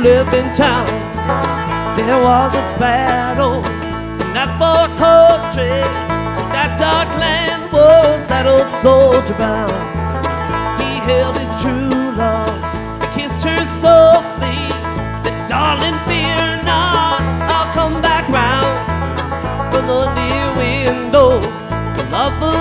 lived in town. There was a battle in that far country. That dark land was that old soldier bound. He held his true love, kissed her softly, said, "Darling, fear not, I'll come back round." From the near window, the lover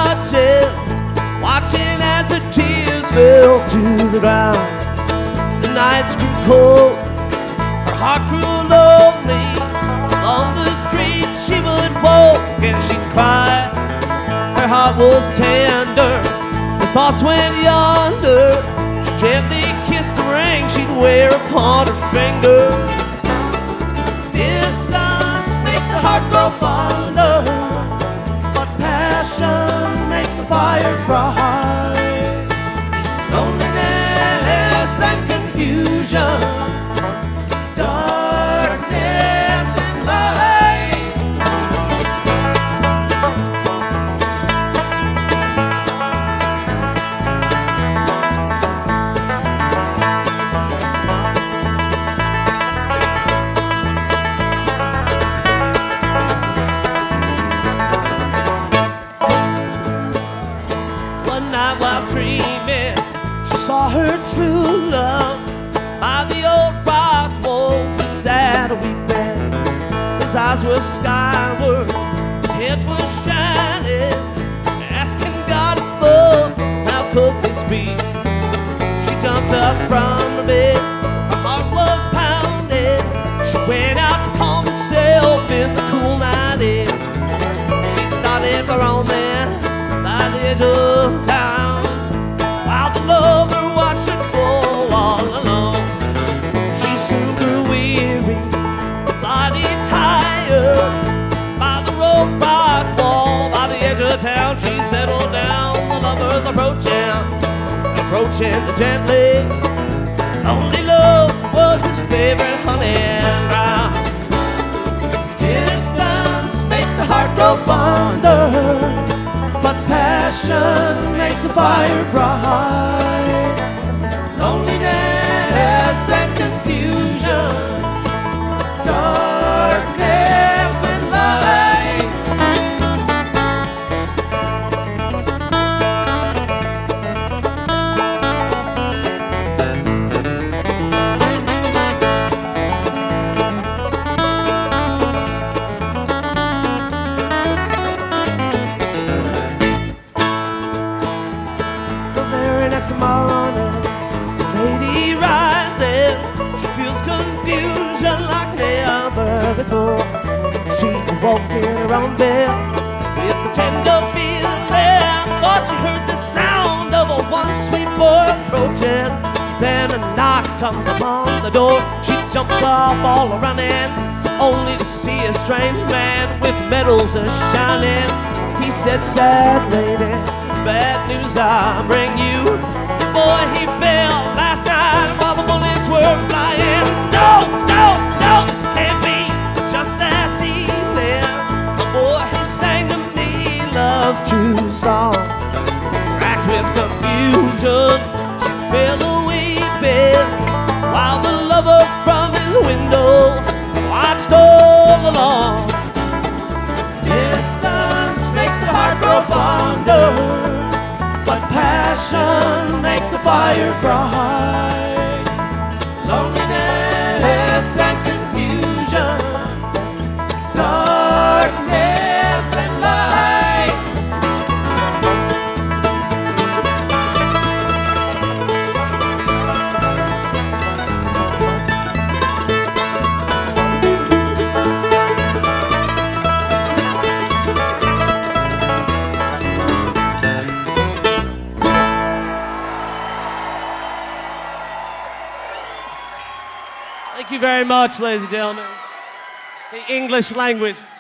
watching as the tears fell to the ground. The nights grew cold, her heart grew lonely. Along the streets she would walk and she'd cry. Her heart was tender, her thoughts went yonder. She gently kissed the ring she'd wear upon her finger. Distance makes the heart grow fonder, but passion makes the fire bright. Loneliness and confusion, darkness and light. One night while dreaming, she saw her true love by the old rock wall. He sat weeping, his eyes were skyward, his head was shining, asking God above, how could this be? She jumped up from her bed, her heart was pounding. She went out to calm herself in the cool night air. She started roaming by the edge of town, while the lover watched her go all alone. She soon grew weary, her body tired. By the roadblock wall, by the edge of town, she settled down. The lovers approaching gently. Only love was his favorite hunting ground. Distance makes the heart grow fonder, but passion makes the fire bright. Loneliness and confusion, darkness and light. Next morning, the lady rises. She feels confusion like never before. She awoke in her own bed with a tender feeling. Thought she heard the sound of a one sweet boy approaching. Then a knock comes upon the door. She jumps up all running, only to see a strange man with medals a-shining. He said, "Sad lady, bad news I bring you. The boy, he fell last night while the bullets were flying." No, no, no, this can't be. Just last evening, the boy, he sang to me love's true song. Racked with confusion, she fell a-weeping, while the lover from his window watched all along. Distance makes the heart grow fonder, but passion makes the fire bright. Loneliness and confusion, darkness and light. Thank you very much, ladies and gentlemen. The English language.